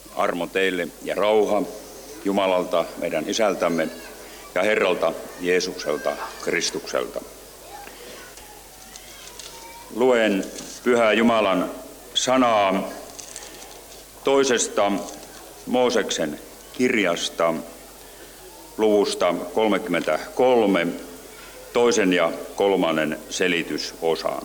Armo teille ja rauha Jumalalta, meidän Isältämme ja Herralta Jeesukselta Kristukselta. Luen Pyhää Jumalan sanaa toisesta Mooseksen kirjasta, luvusta 33, toisen ja kolmannen selitysosaan.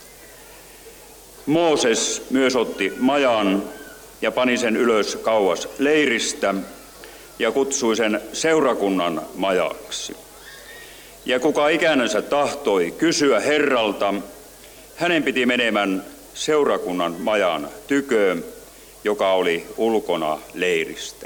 Mooses myös otti majan ja pani sen ylös kauas leiristä ja kutsui sen seurakunnan majaksi. Ja kuka ikänänsä tahtoi kysyä Herralta, hänen piti menemään seurakunnan majan tyköön, joka oli ulkona leiristä.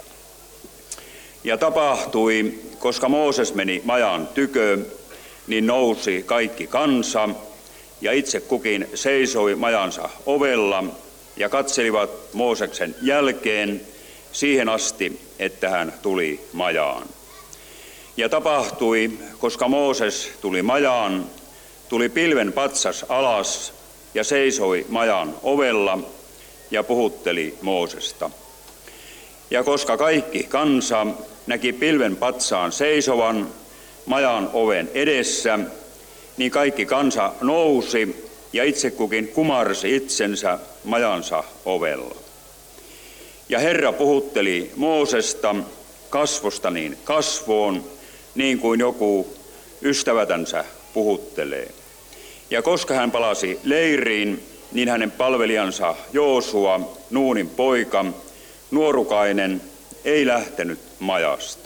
Ja tapahtui, koska Mooses meni majan tyköön, niin nousi kaikki kansa, ja itse kukin seisoi majansa ovella, ja katselivat Mooseksen jälkeen siihen asti, että hän tuli majaan. Ja tapahtui, koska Mooses tuli majaan, tuli pilven patsas alas ja seisoi majan ovella ja puhutteli Moosesta. Ja koska kaikki kansa näki pilven patsaan seisovan majan oven edessä, niin kaikki kansa nousi ja itse kukin kumarsi itsensä majansa ovella. Ja Herra puhutteli Moosesta kasvosta niin kasvoon, niin kuin joku ystävätänsä puhuttelee. Ja koska hän palasi leiriin, niin hänen palvelijansa Joosua, Nuunin poika, nuorukainen, ei lähtenyt majasta.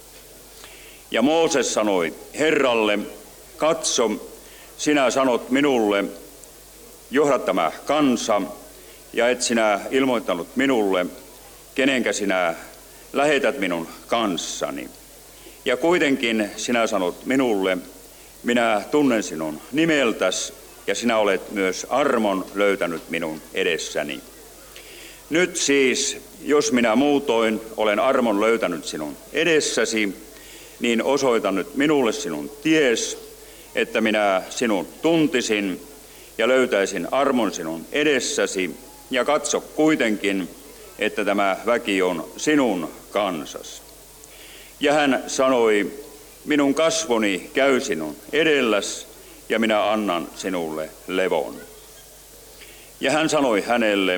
Ja Mooses sanoi Herralle, katso, sinä sanot minulle, johda tämä kansa, ja et sinä ilmoittanut minulle, kenenkä sinä lähetät minun kanssani. Ja kuitenkin sinä sanot minulle, minä tunnen sinun nimeltäsi, ja sinä olet myös armon löytänyt minun edessäni. Nyt siis, jos minä muutoin olen armon löytänyt sinun edessäsi, niin osoita nyt minulle sinun ties, että minä sinun tuntisin ja löytäisin armon sinun edessäsi, ja katso kuitenkin, että tämä väki on sinun kansasi. Ja hän sanoi, minun kasvoni käy sinun edelläsi, ja minä annan sinulle levon. Ja hän sanoi hänelle,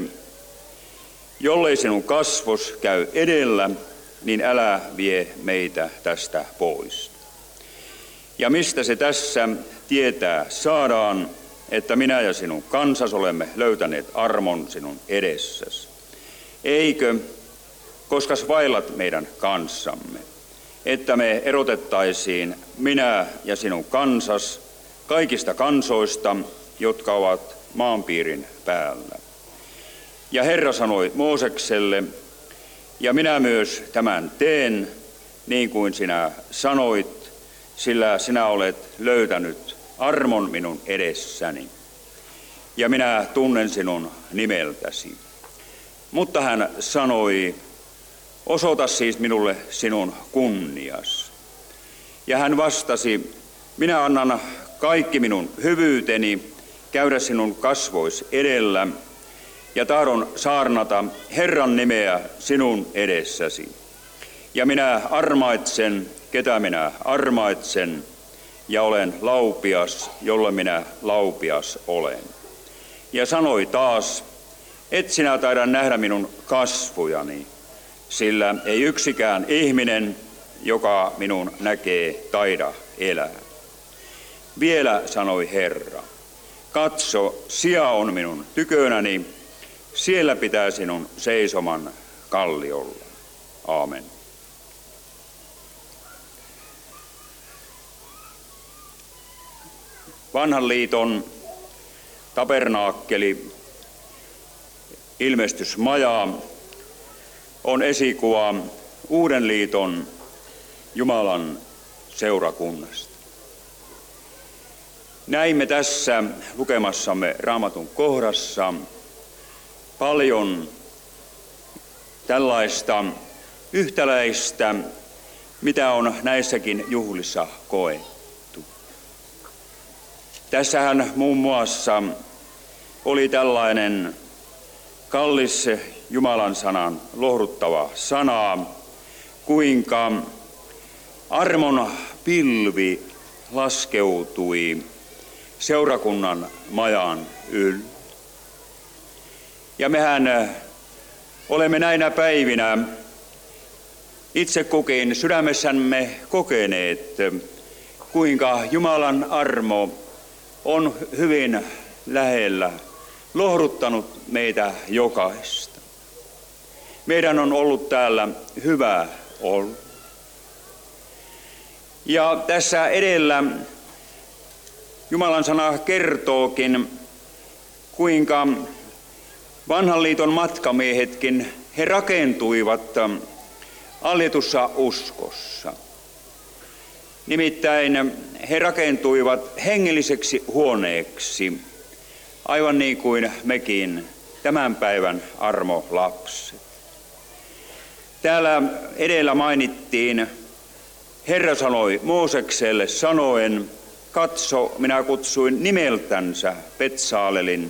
jollei sinun kasvos käy edellä, niin älä vie meitä tästä pois. Ja mistä se tässä tietää saadaan, että minä ja sinun kansas olemme löytäneet armon sinun edessäsi? Eikö, koska vaillat meidän kanssamme, että me erotettaisiin minä ja sinun kansas kaikista kansoista, jotka ovat maanpiirin päällä. Ja Herra sanoi Moosekselle, ja minä myös tämän teen, niin kuin sinä sanoit, sillä sinä olet löytänyt armon minun edessäni, ja minä tunnen sinun nimeltäsi. Mutta hän sanoi, osoita siis minulle sinun kunnias. Ja hän vastasi, minä annan kaikki minun hyvyyteni käydä sinun kasvois edellä, ja tahdon saarnata Herran nimeä sinun edessäsi. Ja minä armaitsen, ketä minä armaitsen, ja olen laupias, jolle minä laupias olen. Ja sanoi taas, et sinä taida nähdä minun kasvojani, sillä ei yksikään ihminen, joka minun näkee, taida elää. Vielä sanoi Herra, katso, sija on minun tykönäni, siellä pitää sinun seisoman kalliolla. Aamen. Vanhan liiton tabernaakkeli, ilmestysmaja, on esikuva Uuden liiton Jumalan seurakunnasta. Näimme tässä lukemassamme Raamatun kohdassa paljon tällaista yhtäläistä, mitä on näissäkin juhlissa koettu. Tässähän muun muassa oli tällainen kallis Jumalan sanan lohduttava sana, kuinka armon pilvi laskeutui seurakunnan majan ylle. Ja mehän olemme näinä päivinä itse kukin sydämessämme kokeneet, kuinka Jumalan armo on hyvin lähellä lohduttanut meitä jokaista. Meidän on ollut täällä hyvä olla. Ja tässä edellä Jumalan sana kertookin, kuinka vanhan liiton matkamiehetkin, he rakentuivat aletussa uskossa. Nimittäin he rakentuivat hengelliseksi huoneeksi, aivan niin kuin mekin tämän päivän armolapset. Täällä edellä mainittiin, Herra sanoi Moosekselle sanoen, katso, minä kutsuin nimeltänsä Betsaalelin,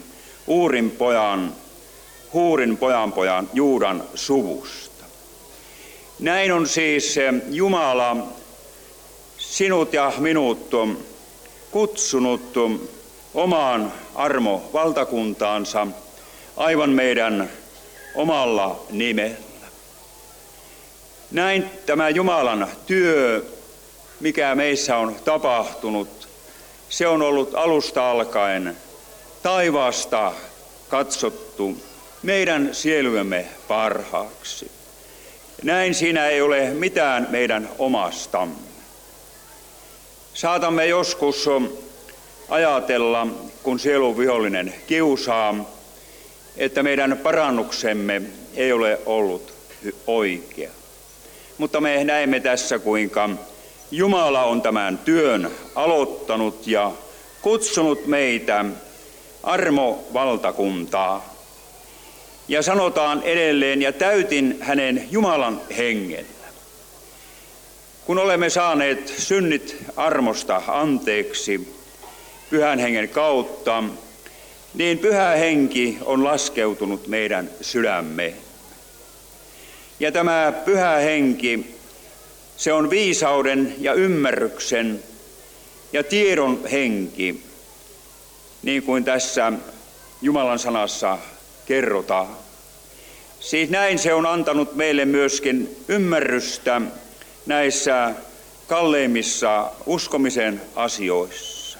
Huurin pojan Juudan suvusta. Näin on siis Jumala sinut ja minut kutsunut omaan armovaltakuntaansa aivan meidän omalla nimellä. Näin tämä Jumalan työ, mikä meissä on tapahtunut, se on ollut alusta alkaen taivaasta katsottu meidän sielujemme parhaaksi. Näin siinä ei ole mitään meidän omastamme. Saatamme joskus ajatella, kun sielun vihollinen kiusaa, että meidän parannuksemme ei ole ollut oikea. Mutta me näemme tässä, kuinka Jumala on tämän työn aloittanut ja kutsunut meitä armovaltakuntaa. Ja sanotaan edelleen, ja täytin hänen Jumalan hengellä. Kun olemme saaneet synnit armosta anteeksi Pyhän Hengen kautta, niin Pyhä Henki on laskeutunut meidän sydämeen. Ja tämä Pyhä Henki, se on viisauden ja ymmärryksen ja tiedon henki, niin kuin tässä Jumalan sanassa kerrotaan. Siis näin se on antanut meille myöskin ymmärrystä näissä kalleimmissa uskomisen asioissa.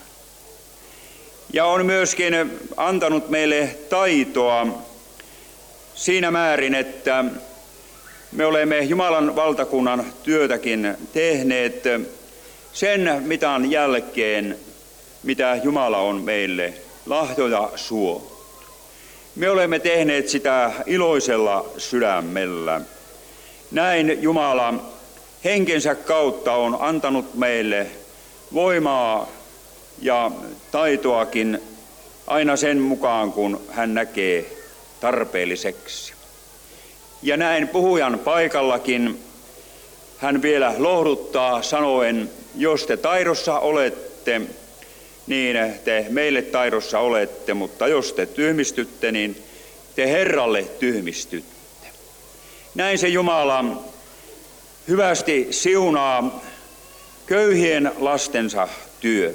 Ja on myöskin antanut meille taitoa siinä määrin, että me olemme Jumalan valtakunnan työtäkin tehneet sen mitan jälkeen, mitä Jumala on meille lahjoja suonut. Me olemme tehneet sitä iloisella sydämellä. Näin Jumala henkensä kautta on antanut meille voimaa ja taitoakin aina sen mukaan, kun hän näkee tarpeelliseksi. Ja näin puhujan paikallakin hän vielä lohduttaa sanoen, jos te taidossa olette, niin te meille taidossa olette, mutta jos te tyhmistytte, niin te Herralle tyhmistytte. Näin se Jumala hyvästi siunaa köyhien lastensa työ.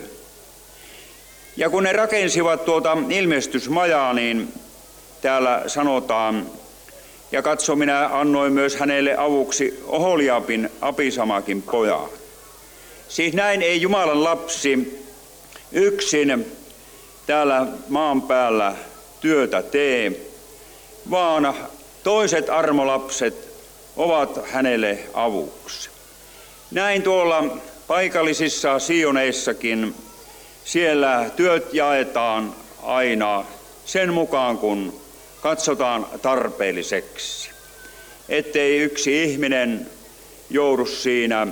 Ja kun ne rakensivat tuota ilmestysmajaa, niin täällä sanotaan, ja katso, minä annoin myös hänelle avuksi Oholiabin Apisamakin pojan. Siis näin ei Jumalan lapsi yksin täällä maan päällä työtä tee, vaan toiset armolapset ovat hänelle avuksi. Näin tuolla paikallisissa Sioneissakin, siellä työt jaetaan aina sen mukaan, kun katsotaan tarpeelliseksi, ettei yksi ihminen joudu siinä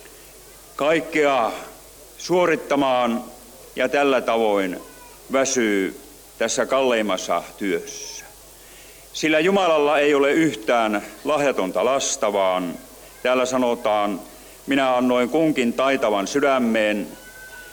kaikkea suorittamaan ja tällä tavoin väsyy tässä kalleimmassa työssä. Sillä Jumalalla ei ole yhtään lahjatonta lasta, vaan täällä sanotaan, minä annoin kunkin taitavan sydämeen,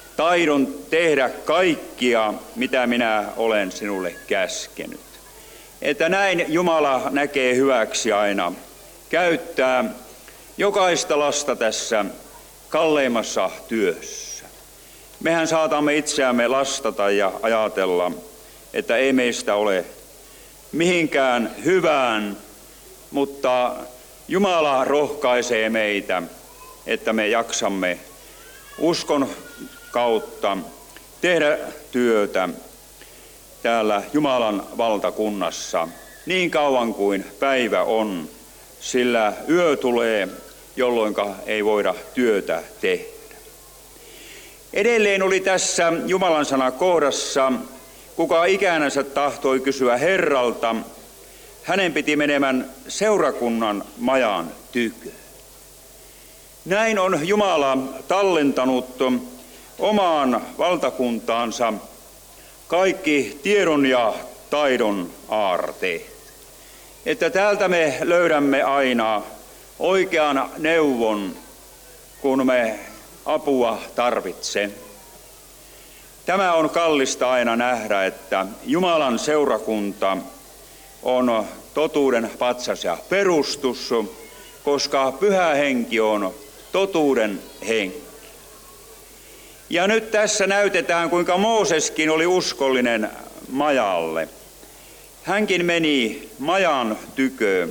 taidon tehdä kaikkia, mitä minä olen sinulle käskenyt. että näin Jumala näkee hyväksi aina käyttää jokaista lasta tässä kalleimmassa työssä. Mehän saatamme itseämme lastata ja ajatella, että ei meistä ole mihinkään hyvään, mutta Jumala rohkaisee meitä, että me jaksamme uskon kautta tehdä työtä täällä Jumalan valtakunnassa niin kauan kuin päivä on, sillä yö tulee, jolloin ei voida työtä tehdä. Edelleen oli tässä Jumalan sana kohdassa, kuka ikänänsä tahtoi kysyä Herralta, hänen piti menemään seurakunnan majan tykö. Näin on Jumala tallentanut omaan valtakuntaansa kaikki tiedon ja taidon aarteet. Että täältä me löydämme aina oikean neuvon, kun me apua tarvitsemme. Tämä on kallista aina nähdä, että Jumalan seurakunta on totuuden patsas ja perustus, koska Pyhä Henki on totuuden henki. Ja nyt tässä näytetään, kuinka Mooseskin oli uskollinen majalle. Hänkin meni majan tykö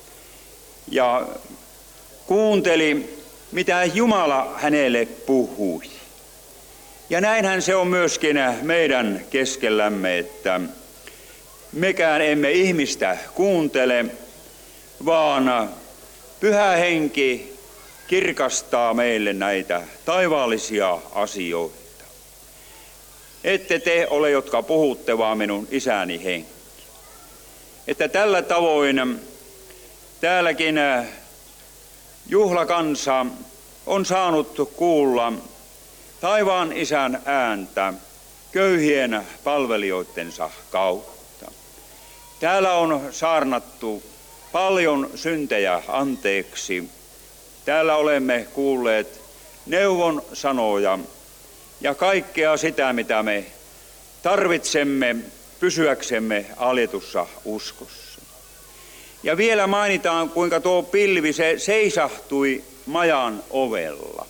ja kuunteli, mitä Jumala hänelle puhui. Ja näinhän se on myöskin meidän keskellämme, että mekään emme ihmistä kuuntele, vaan Pyhä Henki kirkastaa meille näitä taivaallisia asioita. Ette te ole, jotka puhutte, vaan minun isäni henki. Että tällä tavoin täälläkin juhlakansa on saanut kuulla taivaan isän ääntä köyhien palvelijoittensa kautta. Täällä on saarnattu paljon syntejä anteeksi. Täällä olemme kuulleet neuvon sanoja ja kaikkea sitä, mitä me tarvitsemme pysyäksemme aljetussa uskossa. Ja vielä mainitaan, kuinka tuo pilvi se seisahtui majan ovella.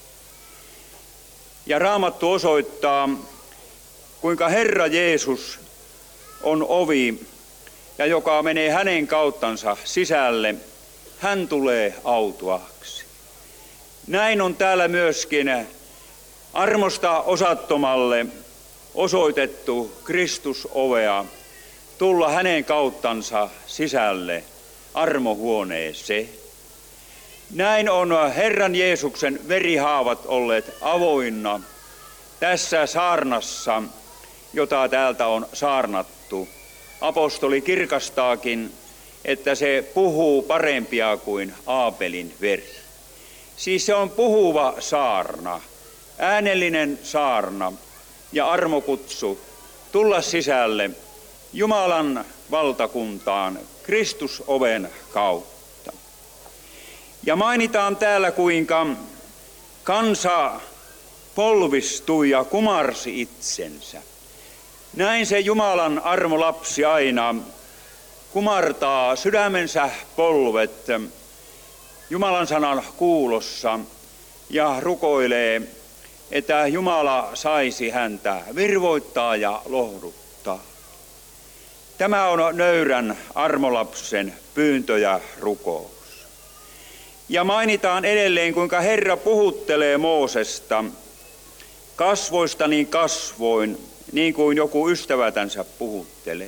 Ja Raamattu osoittaa, kuinka Herra Jeesus on ovi, ja joka menee hänen kauttansa sisälle, hän tulee autuaksi. Näin on täällä myöskin armosta osattomalle osoitettu Kristusovea tulla hänen kauttansa sisälle armohuoneeseen. Näin on Herran Jeesuksen verihaavat olleet avoinna tässä saarnassa, jota täältä on saarnattu. Apostoli kirkastaakin, että se puhuu parempia kuin Aapelin veri. Siis se on puhuva saarna, äänellinen saarna ja armokutsu tulla sisälle Jumalan valtakuntaan Kristusoven kautta. Ja mainitaan täällä, kuinka kansa polvistui ja kumarsi itsensä. Näin se Jumalan armolapsi aina kumartaa sydämensä polvet Jumalan sanan kuulossa ja rukoilee, että Jumala saisi häntä virvoittaa ja lohduttaa. Tämä on nöyrän armolapsen pyyntö ja rukous. Ja mainitaan edelleen, kuinka Herra puhuttelee Moosesta kasvoista niin kasvoin, niin kuin joku ystävätänsä puhuttelee.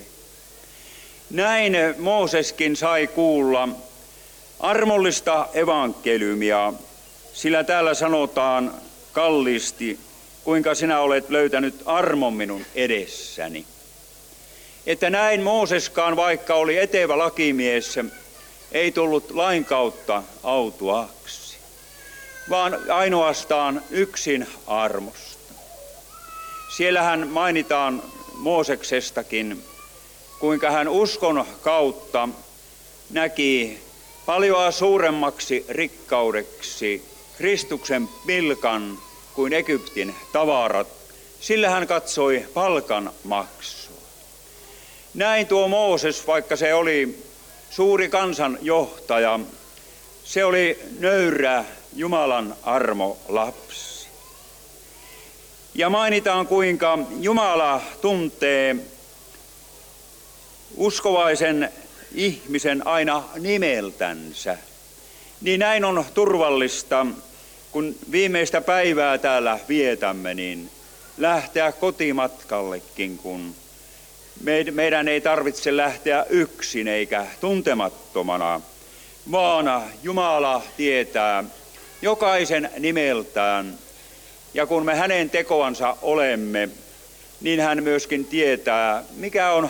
Näin Mooseskin sai kuulla armollista evankeliumia, sillä täällä sanotaan kalliisti, kuinka sinä olet löytänyt armon minun edessäni. Että näin Mooseskaan, vaikka oli etevä lakimies, ei tullut lain kautta autuaksi, vaan ainoastaan yksin armosta. Siellähän mainitaan Mooseksestakin, kuinka hän uskon kautta näki paljon suuremmaksi rikkaudeksi Kristuksen pilkan kuin Egyptin tavarat, sillä hän katsoi palkan maksua. Näin tuo Mooses, vaikka se oli suuri kansanjohtaja, se oli nöyrä Jumalan armolapsi. Ja mainitaan, kuinka Jumala tuntee uskovaisen ihmisen aina nimeltänsä. Niin näin on turvallista, kun viimeistä päivää täällä vietämme, niin lähteä kotimatkallekin, kun meidän ei tarvitse lähteä yksin eikä tuntemattomana, vaan Jumala tietää jokaisen nimeltään. Ja kun me hänen tekoansa olemme, niin hän myöskin tietää, mikä on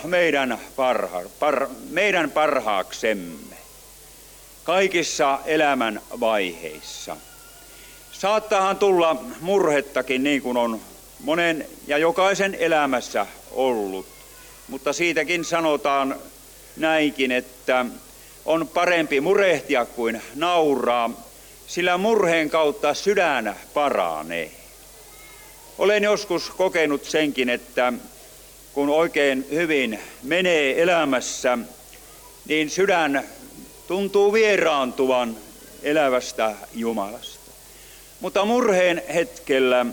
meidän parhaaksemme kaikissa elämän vaiheissa. Saattaahan tulla murhettakin, niin kuin on monen ja jokaisen elämässä ollut, mutta siitäkin sanotaan näinkin, että on parempi murehtia kuin nauraa, sillä murheen kautta sydän paranee. Olen joskus kokenut senkin, että kun oikein hyvin menee elämässä, niin sydän tuntuu vieraantuvan elävästä Jumalasta. Mutta murheen hetkellä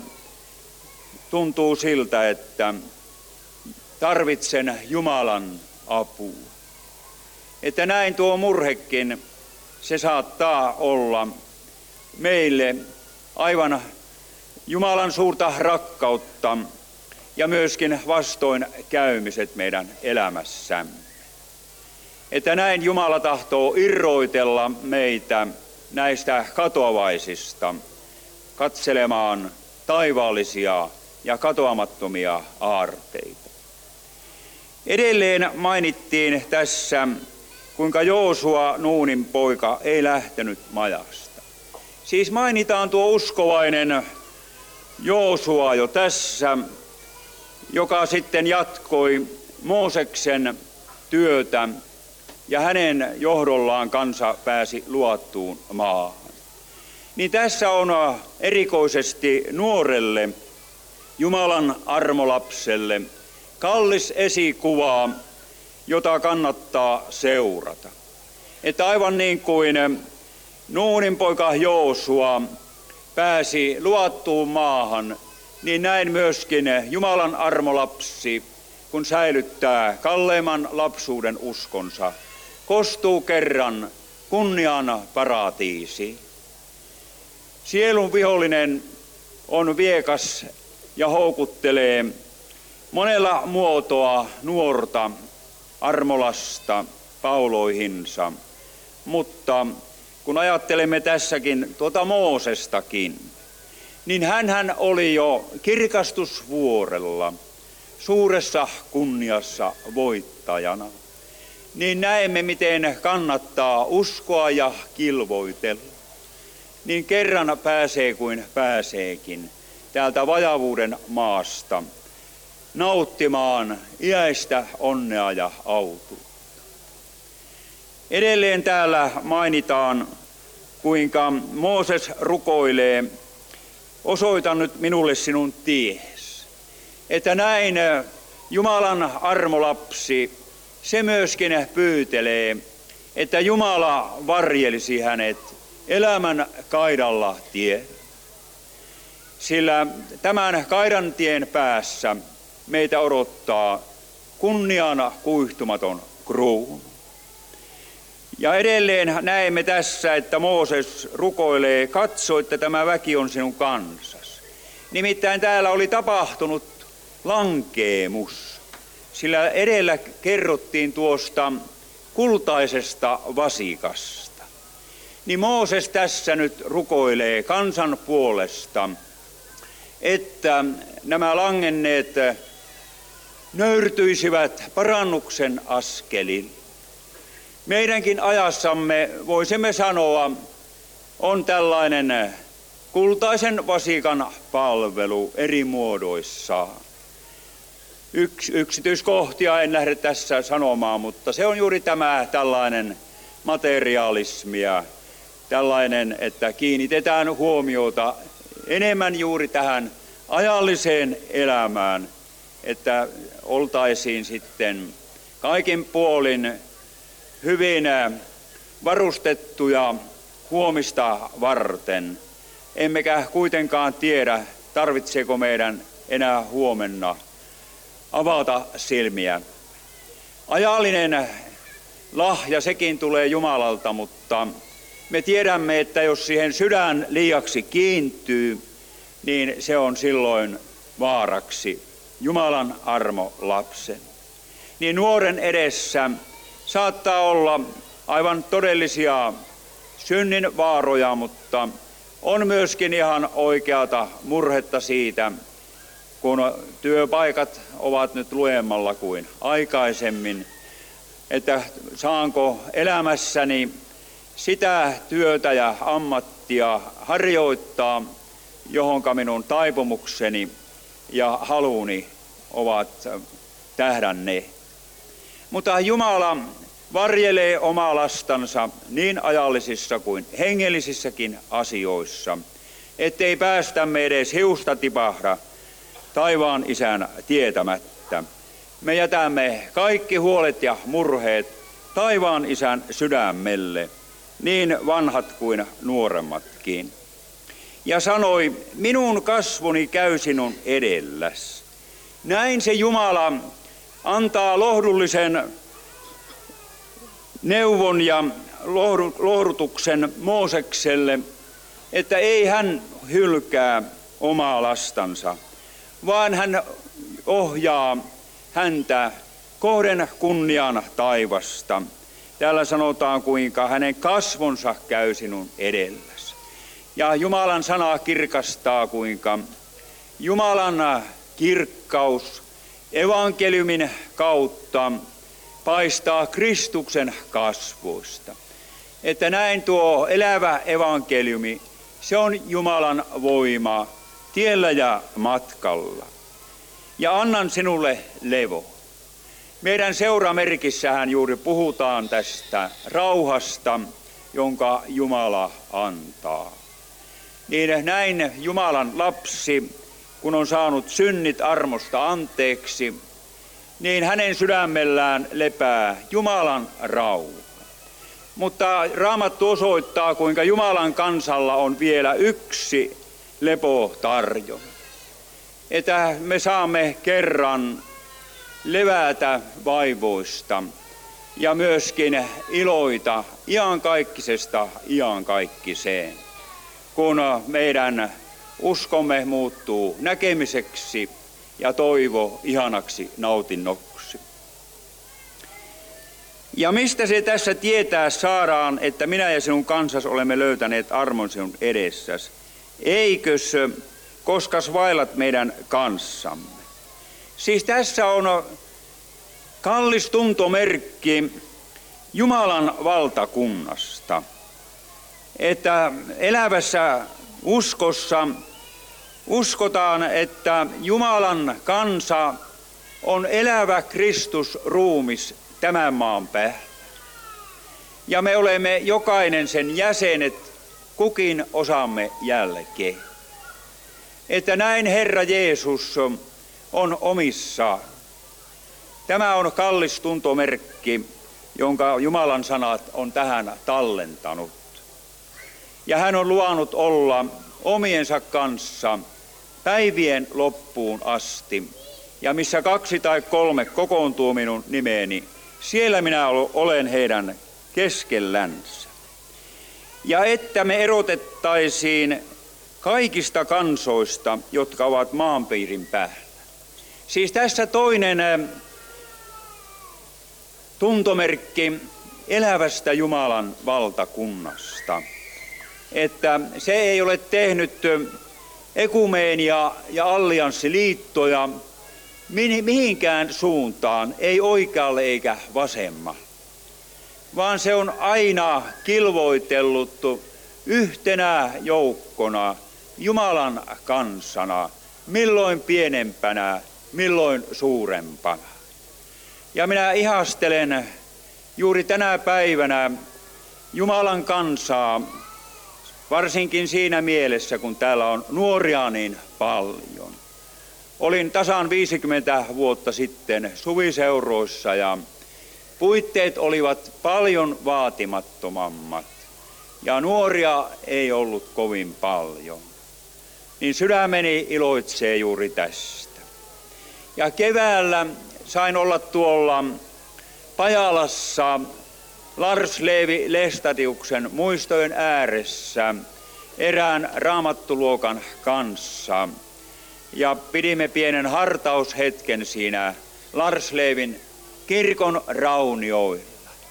tuntuu siltä, että tarvitsen Jumalan apua. Että näin tuo murhekin, se saattaa olla meille aivan Jumalan suurta rakkautta ja myöskin vastoinkäymiset meidän elämässämme. Että näin Jumala tahtoo irroitella meitä näistä katoavaisista katselemaan taivaallisia ja katoamattomia aarteita. Edelleen mainittiin tässä, kuinka Joosua, Nuunin poika, ei lähtenyt majasta. Siis mainitaan tuo uskovainen Joosua jo tässä, joka sitten jatkoi Mooseksen työtä ja hänen johdollaan kansa pääsi luvattuun maahan. Niin tässä on erikoisesti nuorelle Jumalan armolapselle kallis esikuva, jota kannattaa seurata. Että aivan niin kuin Nuunin poika Joosua pääsi luvattuun maahan, niin näin myöskin Jumalan armolapsi, kun säilyttää kalleimman lapsuuden uskonsa, kostuu kerran kunnian paratiisiin. Sielun vihollinen on viekas ja houkuttelee monella muotoa nuorta armolasta pauloihinsa, mutta kun ajattelemme tässäkin tuota Moosestakin, niin hänhän oli jo kirkastusvuorella suuressa kunniassa voittajana. Niin näemme, miten kannattaa uskoa ja kilvoitella. Niin kerran pääsee kuin pääseekin täältä vajavuuden maasta nauttimaan iäistä onnea ja autuutta. Edelleen täällä mainitaan, kuinka Mooses rukoilee, osoita nyt minulle sinun ties. Että näin Jumalan armolapsi, se myöskin pyytelee, että Jumala varjelisi hänet elämän kaidalla tie. Sillä tämän kaidan tien päässä meitä odottaa kunniana kuihtumaton kruunu. Ja edelleen näemme tässä, että Mooses rukoilee, katso, että tämä väki on sinun kansas. Nimittäin täällä oli tapahtunut lankeemus, sillä edellä kerrottiin tuosta kultaisesta vasikasta. Niin Mooses tässä nyt rukoilee kansan puolesta, että nämä langenneet nöyrtyisivät parannuksen askelille. Meidänkin ajassamme, voisimme sanoa, on tällainen kultaisen vasikan palvelu eri muodoissaan. Yksityiskohtia en lähde tässä sanomaan, mutta se on juuri tämä tällainen materialismia, tällainen, että kiinnitetään huomiota enemmän juuri tähän ajalliseen elämään, että oltaisiin sitten kaikin puolin hyvin varustettuja huomista varten. Emmekä kuitenkaan tiedä, tarvitseeko meidän enää huomenna avata silmiä. Ajallinen lahja, sekin tulee Jumalalta, mutta me tiedämme, että jos siihen sydän liiaksi kiintyy, niin se on silloin vaaraksi Jumalan armo lapsen. Niin nuoren edessä saattaa olla aivan todellisia synnin vaaroja, mutta on myöskin ihan oikeata murhetta siitä, kun työpaikat ovat nyt luemmalla kuin aikaisemmin, että saanko elämässäni sitä työtä ja ammattia harjoittaa, johonka minun taipumukseni ja haluni ovat tähdänneet. Mutta Jumala varjelee omaa lastansa niin ajallisissa kuin hengellisissäkin asioissa, ettei päästämme edes hiusta tipahda taivaan Isän tietämättä. Me jätämme kaikki huolet ja murheet taivaan Isän sydämelle, niin vanhat kuin nuoremmatkin. Ja sanoi, minun kasvuni käy sinun edelläs. Näin se Jumala antaa lohdullisen neuvon ja lohdutuksen Moosekselle, että ei hän hylkää omaa lastansa, vaan hän ohjaa häntä kohden kunnian taivasta. Täällä sanotaan, kuinka hänen kasvonsa käy sinun edelläsi. Ja Jumalan sana kirkastaa, kuinka Jumalan kirkkaus evankeliumin kautta paistaa Kristuksen kasvoista. Että näin tuo elävä evankeliumi, se on Jumalan voima tiellä ja matkalla. Ja annan sinulle levo. Meidän seuramerkissähän juuri puhutaan tästä rauhasta, jonka Jumala antaa. Niin näin Jumalan lapsi, kun on saanut synnit armosta anteeksi, niin hänen sydämellään lepää Jumalan rauha. Mutta Raamattu osoittaa, kuinka Jumalan kansalla on vielä yksi lepo tarjolla. Että me saamme kerran levätä vaivoista ja myöskin iloita iankaikkisesta iankaikkiseen, kun meidän uskomme muuttuu näkemiseksi ja toivo ihanaksi nautinnoksi. Ja mistä se tässä tietää saadaan, että minä ja sinun kansas olemme löytäneet armon sinun edessäsi? Eikös, koskas vaellat meidän kanssamme? Siis tässä on kallis tuntomerkki Jumalan valtakunnasta, että elävässä uskossa uskotaan, että Jumalan kansa on elävä Kristusruumis tämän maan päällä. Ja me olemme jokainen sen jäsenet kukin osamme jälkeen. Että näin Herra Jeesus on omissa. Tämä on kallis tuntomerkki, jonka Jumalan sanat on tähän tallentanut. Ja hän on luvannut olla omiensa kanssa päivien loppuun asti. Ja missä 2 tai 3 kokoontuu minun nimeeni, siellä minä olen heidän keskellänsä. Ja että me erotettaisiin kaikista kansoista, jotka ovat maanpiirin päällä. Siis tässä toinen tuntomerkki elävästä Jumalan valtakunnasta. Että se ei ole tehnyt ekumeenia ja allianssiliittoja mihinkään suuntaan, ei oikealle eikä vasemmalle, vaan se on aina kilvoitellut yhtenä joukkona Jumalan kansana, milloin pienempänä, milloin suurempana. Ja minä ihastelen juuri tänä päivänä Jumalan kansaa, varsinkin siinä mielessä, kun täällä on nuoria niin paljon. Olin tasan 50 vuotta sitten suviseuroissa ja puitteet olivat paljon vaatimattomammat ja nuoria ei ollut kovin paljon. Niin sydämeni iloitsee juuri tästä. Ja keväällä sain olla tuolla Pajalassa Lars Levi Lestadiuksen muistojen ääressä erään raamattuluokan kanssa. Ja pidimme pienen hartaushetken siinä Lars Levin kirkon raunioilla.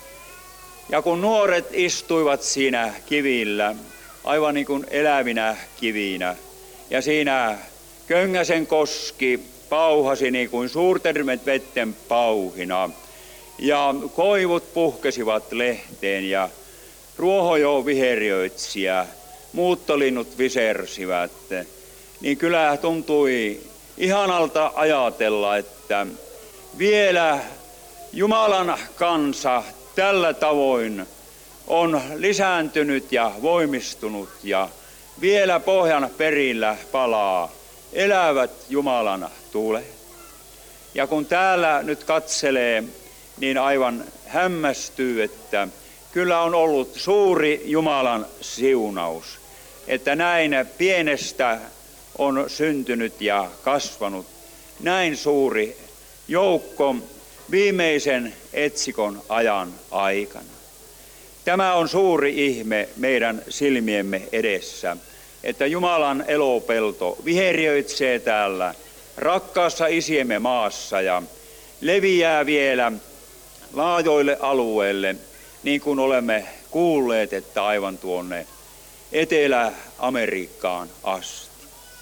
Ja kun nuoret istuivat siinä kivillä, aivan niin kuin elävinä kivinä, ja siinä Köngäsen koski pauhasi niin kuin suurtermet vetten pauhina, ja koivut puhkesivat lehteen, ja ruohojo viheriöitsijä, muuttolinnut visersivät, niin kyllä tuntui ihanalta ajatella, että vielä Jumalan kansa tällä tavoin on lisääntynyt ja voimistunut ja vielä pohjan perillä palaa elävät Jumalan tulet. Ja kun täällä nyt katselee, niin aivan hämmästyy, että kyllä on ollut suuri Jumalan siunaus, että näin pienestä on syntynyt ja kasvanut näin suuri joukko viimeisen etsikon ajan aikana. Tämä on suuri ihme meidän silmiemme edessä, että Jumalan elopelto viheriöitsee täällä rakkaassa isiemme maassa ja leviää vielä laajoille alueille, niin kuin olemme kuulleet, että aivan tuonne Etelä-Amerikkaan asti.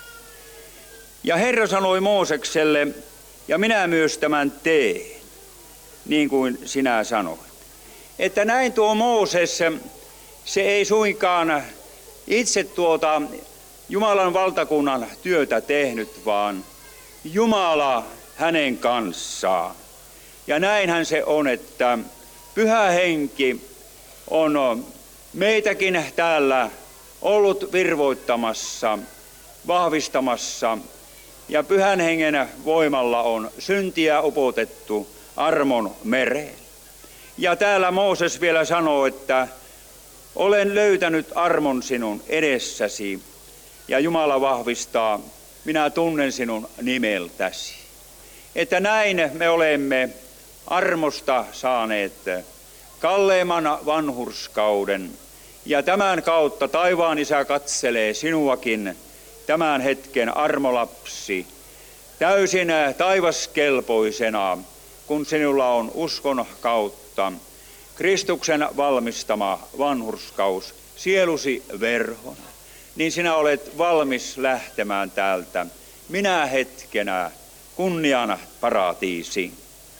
Ja Herra sanoi Moosekselle, ja minä myös tämän teen, niin kuin sinä sanoit. Että näin tuo Mooses, se ei suinkaan itse Jumalan valtakunnan työtä tehnyt, vaan Jumala hänen kanssaan. Ja näinhän se on, että Pyhä Henki on meitäkin täällä ollut virvoittamassa, vahvistamassa, ja Pyhän Hengen voimalla on syntiä upotettu armon mereen. Ja täällä Mooses vielä sanoo, että olen löytänyt armon sinun edessäsi, ja Jumala vahvistaa, minä tunnen sinun nimeltäsi. Että näin me olemme armosta saaneet kalleimman vanhurskauden, ja tämän kautta taivaan Isä katselee sinuakin, tämän hetken armolapsi, täysin taivaskelpoisena, kun sinulla on uskon kautta Kristuksen valmistama vanhurskaus sielusi verhona, niin sinä olet valmis lähtemään täältä minä hetkenä kunnian paratiisiin.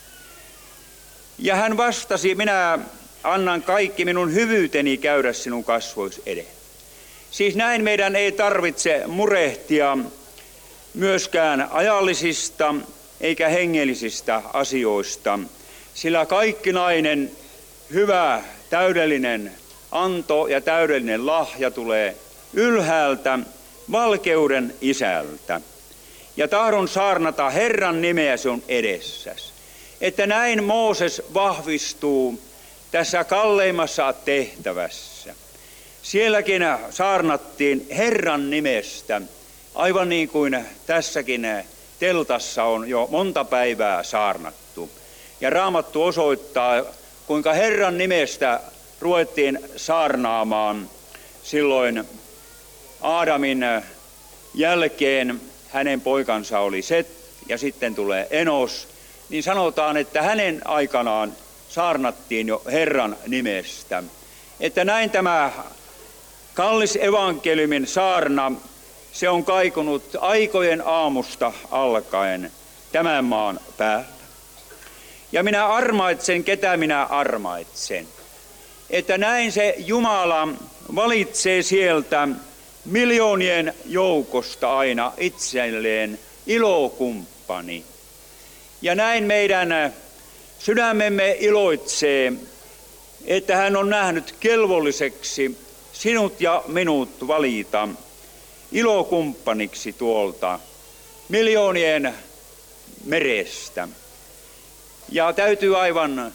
Ja hän vastasi, minä annan kaikki minun hyvyyteni käydä sinun kasvois edellä. Siis näin meidän ei tarvitse murehtia myöskään ajallisista eikä hengellisistä asioista, sillä kaikkinainen hyvä, täydellinen anto ja täydellinen lahja tulee ylhäältä valkeuden Isältä. Ja tahdon saarnata Herran nimeä sun edessäsi, että näin Mooses vahvistuu tässä kalleimmassa tehtävässä. Sielläkin saarnattiin Herran nimestä, aivan niin kuin tässäkin teltassa on jo monta päivää saarnattu. Ja Raamattu osoittaa, kuinka Herran nimestä ruvettiin saarnaamaan silloin Aadamin jälkeen. Hänen poikansa oli Set ja sitten tulee Enos. Niin sanotaan, että hänen aikanaan saarnattiin jo Herran nimestä. Että näin tämä kallis evankeliumin saarna, se on kaikunut aikojen aamusta alkaen tämän maan päällä. Ja minä armaitsen, ketä minä armaitsen. Että näin se Jumala valitsee sieltä miljoonien joukosta aina itselleen ilokumppani. Ja näin meidän sydämemme iloitsee, että hän on nähnyt kelvolliseksi sinut ja minut valita ilokumppaniksi tuolta miljoonien merestä. Ja täytyy aivan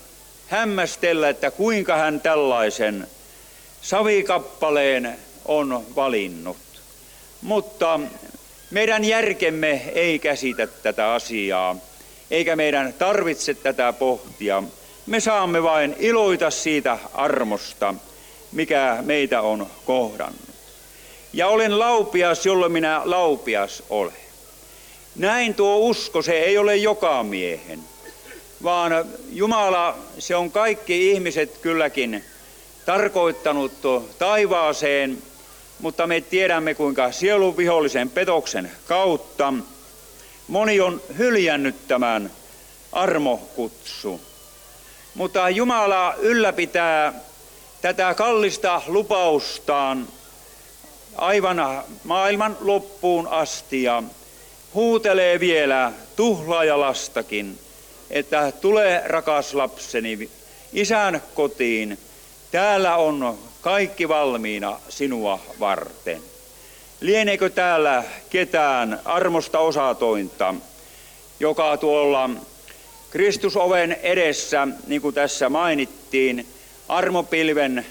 hämmästellä, että kuinka hän tällaisen savikappaleen on valinnut. Mutta meidän järkemme ei käsitä tätä asiaa, eikä meidän tarvitse tätä pohtia. Me saamme vain iloita siitä armosta, mikä meitä on kohdannut. Ja olen laupias, jolloin minä laupias olen. Näin tuo usko, se ei ole joka miehen, vaan Jumala, se on kaikki ihmiset kylläkin tarkoittanut taivaaseen, mutta me tiedämme, kuinka sielun vihollisen petoksen kautta moni on hyljännyt tämän armokutsu. Mutta Jumala ylläpitää tätä kallista lupaustaan aivan maailman loppuun asti ja huutelee vielä tuhlaajalastakin, että tule rakas lapseni isän kotiin, täällä on kaikki valmiina sinua varten. Lieneekö täällä ketään armosta osatointa, joka tuolla Kristusoven edessä, niin kuin tässä mainittiin, armopilven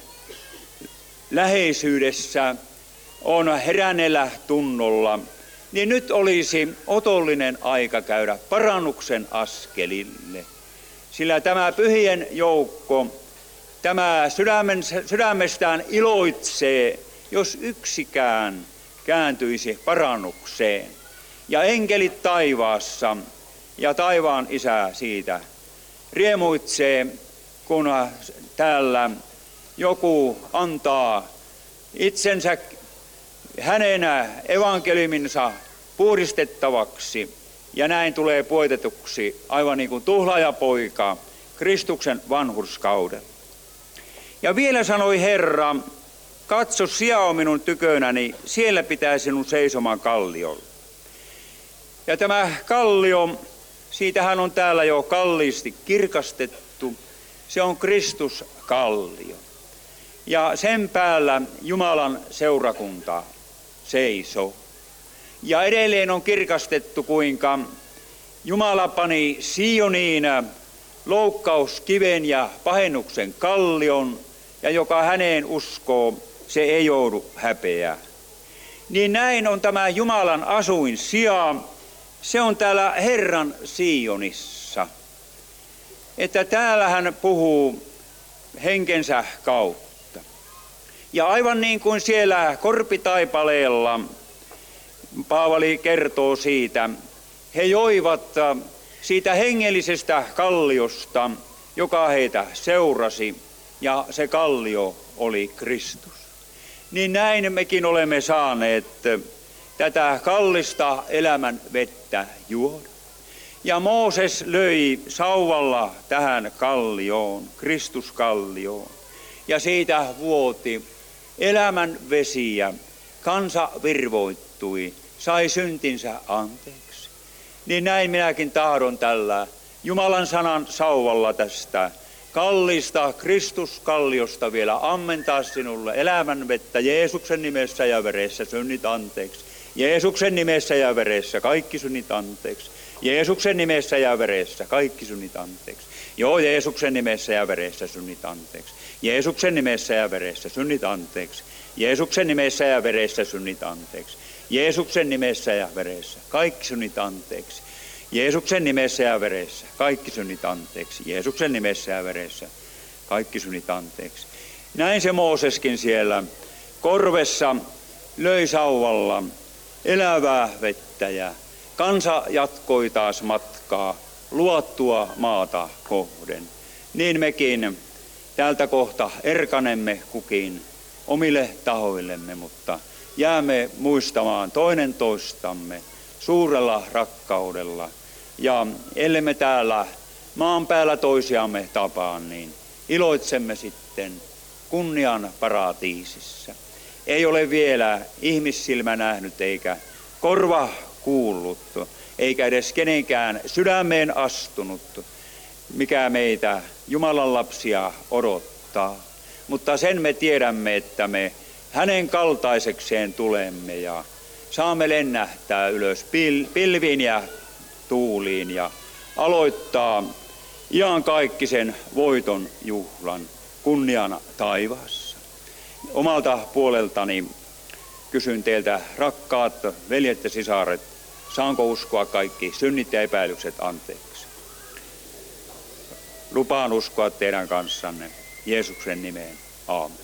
läheisyydessä on heränneellä tunnolla, niin nyt olisi otollinen aika käydä parannuksen askelille. Sillä tämä pyhien joukko, tämä sydämestään iloitsee, jos yksikään kääntyisi parannukseen. Ja enkelit taivaassa ja taivaan Isä siitä riemuitsee, kun täällä joku antaa itsensä hänen evankeliuminsa puhdistettavaksi ja näin tulee puetetuksi aivan niin kuin tuhlaajapoika Kristuksen vanhurskaudella. Ja vielä sanoi Herra, katso, sija on minun tykönäni, siellä pitää sinun seisomaan kalliolla. Ja tämä kallio, siitähän on täällä jo kalliisti kirkastettu, se on Kristuskallio. Ja sen päällä Jumalan seurakunta seisoo. Ja edelleen on kirkastettu, kuinka Jumala pani Sioniin loukkauskiven ja pahennuksen kallion, ja joka häneen uskoo, se ei joudu häpeään. Niin näin on tämä Jumalan asuinsija, se on täällä Herran Sionissa. Että täällä hän puhuu henkensä kautta. Ja aivan niin kuin siellä Korpitaipaleella Paavali kertoo siitä, he joivat siitä hengellisestä kalliosta, joka heitä seurasi, ja se kallio oli Kristus. Niin näin mekin olemme saaneet tätä kallista elämän vettä juoda. Ja Mooses löi sauvalla tähän kallioon, Kristuskallioon, ja siitä vuoti elämän vesiä, kansa virvoittui, sai syntinsä anteeksi. Niin näin minäkin tahdon tällä Jumalan sanan sauvalla tästä kallista Kristuskalliosta vielä ammentaa sinulle elämän vettä Jeesuksen nimessä ja veressä synnit anteeksi. Jeesuksen nimessä ja veressä kaikki synnit anteeksi. Jeesuksen nimessä ja veressä kaikki synnit anteeksi. Joo, Jeesuksen nimessä ja veressä synnit anteeksi. Jeesuksen nimessä ja veressä synnit anteeksi. Jeesuksen nimessä ja veressä synnit anteeksi. Jeesuksen nimessä ja veressä kaikki synnit anteeksi. Jeesuksen nimessä ja veressä kaikki synnit anteeksi. Jeesuksen nimessä ja veressä kaikki synnit anteeksi. Näin se Mooseskin siellä korvessa löi sauvalla elävää vettä ja kansa jatkoi taas matkaa luottua maata kohden. Niin mekin täältä kohta erkanemme kukin omille tahoillemme, mutta jäämme muistamaan toinen toistamme suurella rakkaudella. Ja ellemme täällä maan päällä toisiamme tapaan, niin iloitsemme sitten kunnian paratiisissa. Ei ole vielä ihmissilmä nähnyt eikä korva kuullut, eikä edes kenenkään sydämeen astunut, mikä meitä Jumalan lapsia odottaa. Mutta sen me tiedämme, että me hänen kaltaisekseen tulemme ja saamme lennähtää ylös pilviin ja tuuliin ja aloittaa iankaikkisen voiton juhlan kunniana taivaassa. Omalta puoleltani kysyn teiltä, rakkaat veljet ja sisaret, saanko uskoa kaikki synnit ja epäilykset anteeksi? Lupaan uskoa teidän kanssanne Jeesuksen nimeen. Aamen.